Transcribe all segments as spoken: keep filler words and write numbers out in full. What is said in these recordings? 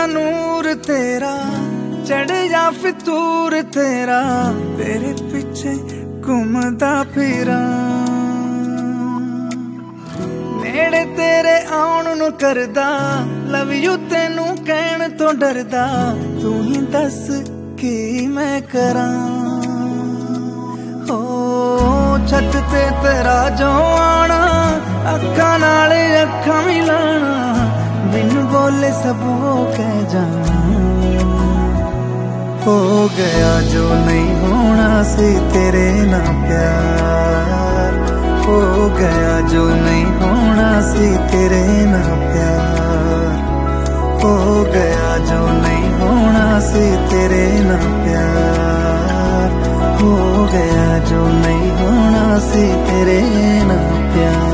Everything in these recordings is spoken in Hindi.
जा नूर तेरा, चढ़ जा फितूर तेरा, तेरे पीछे घूमदा फिरा। नेड़े तेरे आउण नू करदा, लव यू तेनू कहण तो डरदा, तू ही दस की मैं करा। हो छत ते तेरा जो आना, अखां नाल अखां मिलाना, बिन बोले सब हो कह जाना। हो गया जो नहीं होना सी तेरे ना प्यार, हो गया जो नहीं होना सी तेरे ना प्यार, हो गया जो नहीं होना सी तेरे ना प्यार, हो गया जो नहीं होना सी तेरे ना प्यार।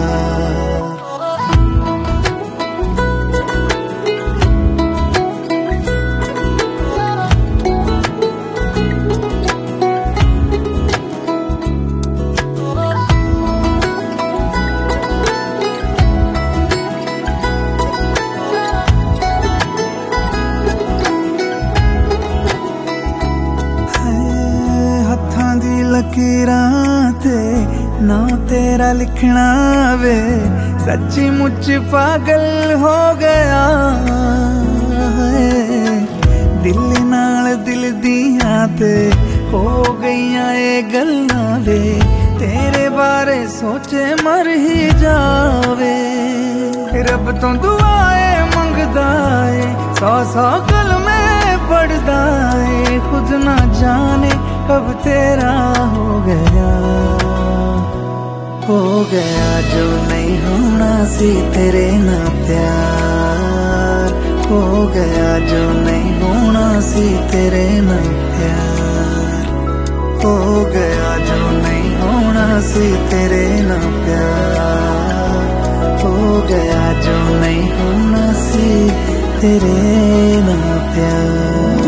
लकीरां ते ना तेरा लिखना वे, सच्ची मुच पागल हो गया है। दिल नाल दिल दियां ते हो गईयां ए गल्लां वे, तेरे बारे सोचे मर ही जावे। रब तो दुआए मंगदा है, सौ सौ कलमे पढ़दा है, खुद ना जाने कब तेरा हो गया। हो गया जो नहीं होना सी तेरे ना प्यार, हो गया जो नहीं होना सी तेरे ना प्यार, हो गया जो नहीं होना सी तेरे ना प्यार, हो गया जो नहीं होना सी तेरे ना प्यार।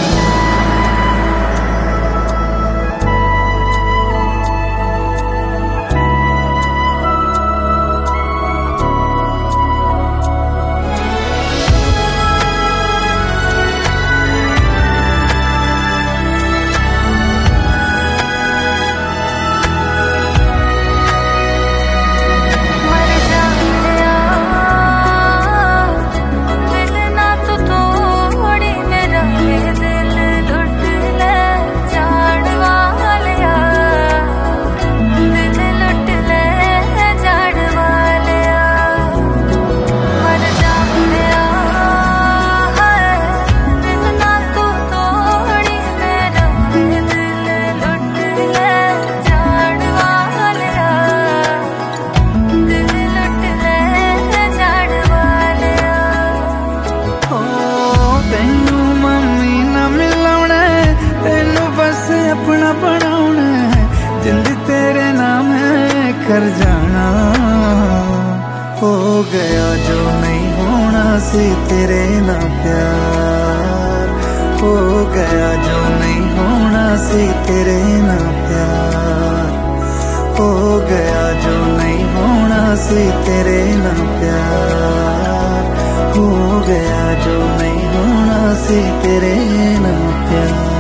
अपना बनाउना है, जिंद तेरे नाम है कर जाना। हो गया जो नहीं होना सी तेरे ना प्यार, हो गया जो नहीं होना सी तेरे ना प्यार, हो गया जो नहीं होना सी तेरे ना प्यार, हो गया जो नहीं होना सी तेरे ना प्यार।